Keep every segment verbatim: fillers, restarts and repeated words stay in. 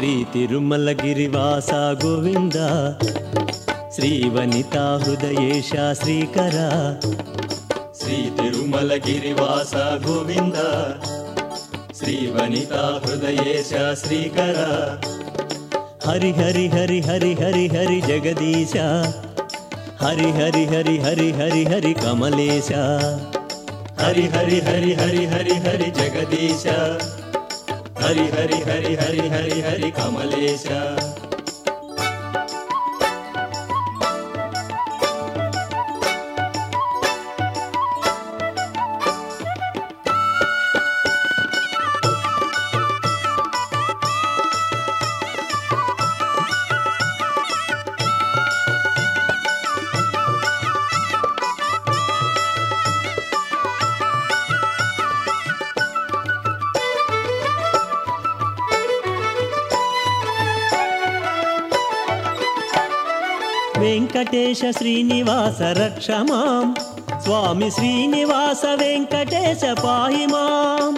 శ్రీ తిరుమల గిరివాస గోవింద శ్రీ వనితా హృదయేశ శ్రీకర శ్రీ తిరుమల గిరివాస గోవింద శ్రీ వనితా హృదయేశ శ్రీకర హరి హరి హరి హరి హరి హరి జగదీశ హరి హరి హరి హరి హరి హరి కమలేశ హరి హరి హరి హరి హరి హరి జగదీశ హరి హరి హరి హరి హరి హరి కమలేశ వెంకటేశ శ్రీనివాస రక్ష మాం స్వామి శ్రీనివాస వెంకటేశ పాహి మాం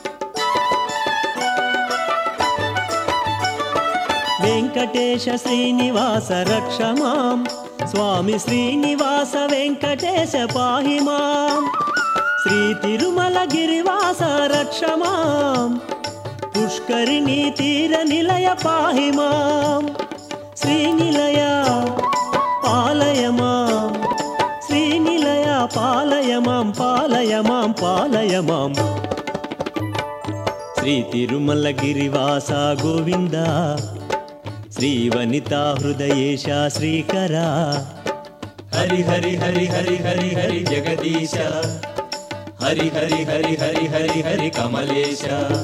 వెంకటేశ శ్రీనివాస రక్ష మాం స్వామి శ్రీనివాస వెంకటేశ పాహి మాం శ్రీ తిరుమల గిరివాస రక్ష మాం పుష్కరిణీ తీర నిలయ పాహి మాం శ్రీనిలయ పాలయ మాం శ్రీనిలయ పాలయ మాం పాలయ మాం పాలయ మాం శ్రీ తిరుమల గిరివాస గోవింద శ్రీ వనితా హృదయేశ శ్రీకర హరి హరి హరి హరి హరి హరి జగదీశ హరి హరి హరి హరి హరి హరి కమలేశ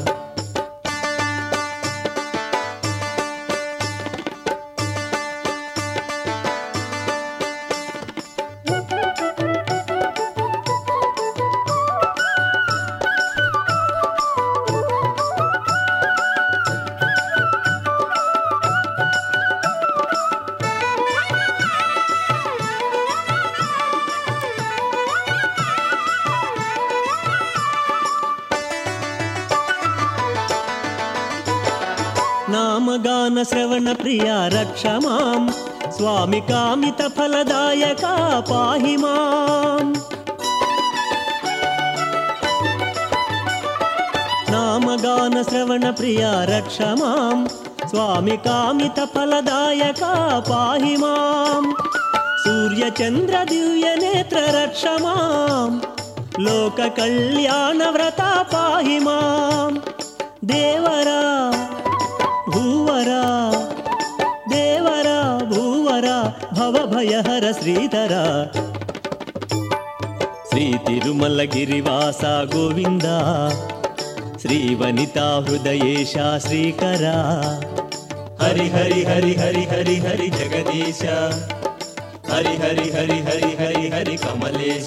నామగాన శ్రవణ ప్రియా రక్ష మాం స్వామి కామిత ఫలదాయక పాహి మాం నామగాన శ్రవణ ప్రియా రక్ష మాం స్వామి కామిత ఫలదాయక పాహి మాం సూర్య చంద్ర దివ్య నేత్ర రక్ష మాం లోక కళ్యాణ వ్రత పాహి మాం దేవరా భూవరా దేవరా భూవరా భవభయహర శ్రీధర శ్రీ తిరుమల గిరివాస గోవింద శ్రీ వనితా హృదయేశ శ్రీకర హరి హరి హరి హరి హరి హరి జగదీశ హరి హరి హరి హరి హరి హరి కమలేశ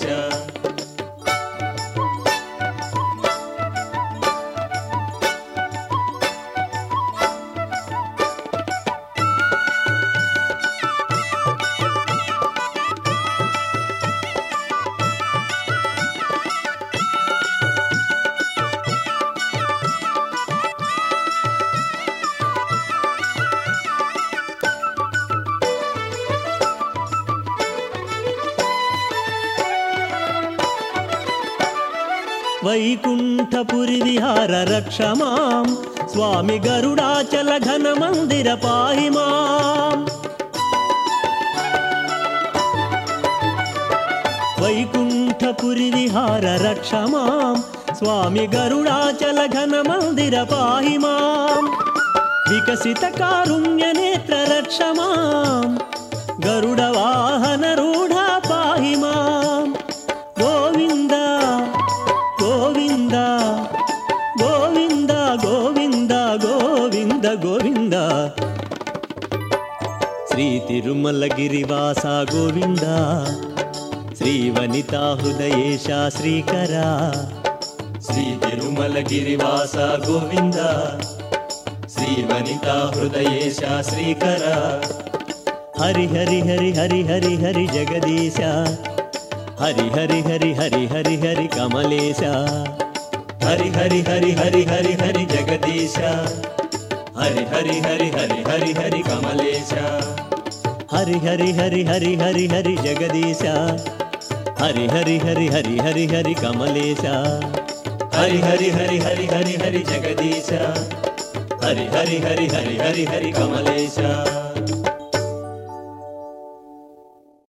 వైకుంఠపురి విహార రక్ష మాం స్వామి గరుడాచల ఘన మందిర పాహి మాం వైకుంఠపురి విహార రక్ష మాం స్వామి గరుడాచల ఘన మందిర పాహి మాం వికసిత కారుణ్య నేత్ర రక్ష మాం గరుడ వాహన రూఢ పాహి మాం గోవింద గోవింద గోవింద గోవింద గోవింద గోవింద శ్రీ తిరుమల గిరివాస గోవింద శ్రీ వనితా హృదయేశ శ్రీకర శ్రీ తిరుమల గిరివాస గోవింద శ్రీ వనితా హృదయేశ శ్రీకర హరి హరి హరి హరి హరి హరి జగదీశ హరి హరి హరి హరి హరి హరి కమలేశ హరి హరి హరి హరి హరి హరి జగదీశ హరి హరి హరి హరి హరి హరి కమలేశ హరి హరి హరి హరి హరి హరి జగదీశ హరి హరి హరి హరి హరి హరి కమలేశ హరి హరి హరి హరి హరి హరి జగదీశ హరి హరి హరి హరి హరి హరి కమలేశ